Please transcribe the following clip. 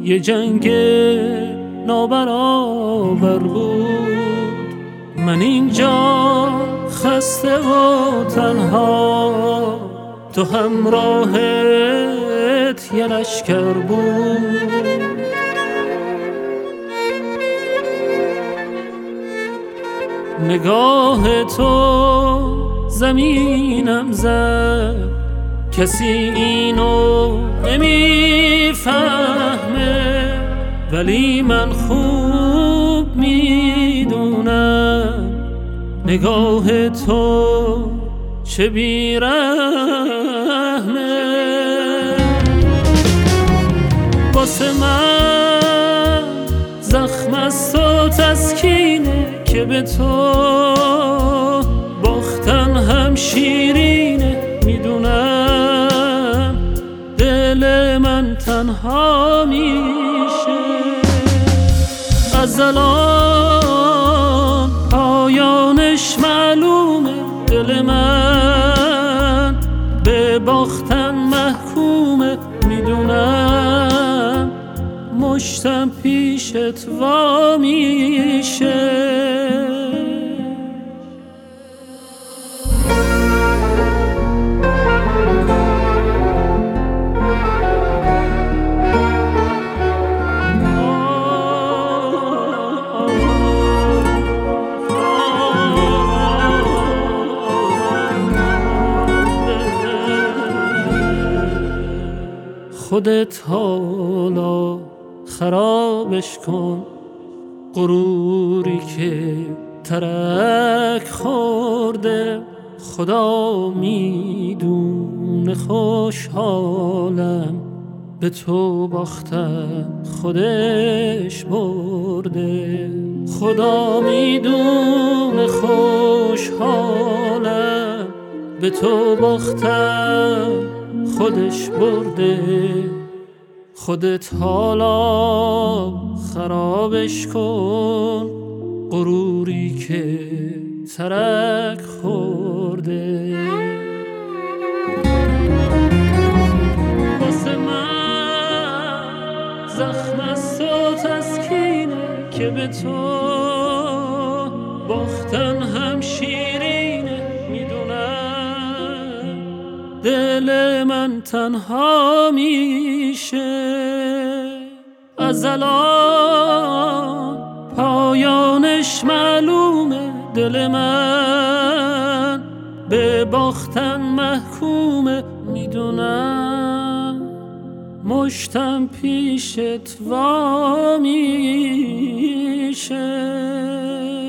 یه جنگ نابرابر بود. من اینجا خسته و تنها، تو همراهت یه لشکر بود. نگاه تو زمینم زد، کسی اینو نمیفهمه، ولی من خوب میدونم نگاه تو چه بیرحمه. واسه من زخم است و تسکینه که به تو باختن هم شیرینه. میدونم دل من تنها میشه، از الان پایانش معلومه. دل من به باختن محکومه، میدونم مشتم پیشت وا میشه. خودت حالا خرابش کن، غروری که ترک خورده. خدا میدونه خوشحالم، به تو باختم خودش برده. خدا میدونه خوشحالم، به تو باختم خودش برده. خودت حالا خرابش کن، غروری که ترک خورده. واسه من زخم است و تسکینه که به تو باختن هم شیرینه. میدونم دل من تنها میشه، از الان پایانش معلومه. دل من به باختن محکومه، میدونم مشتم پیشت وا میشه.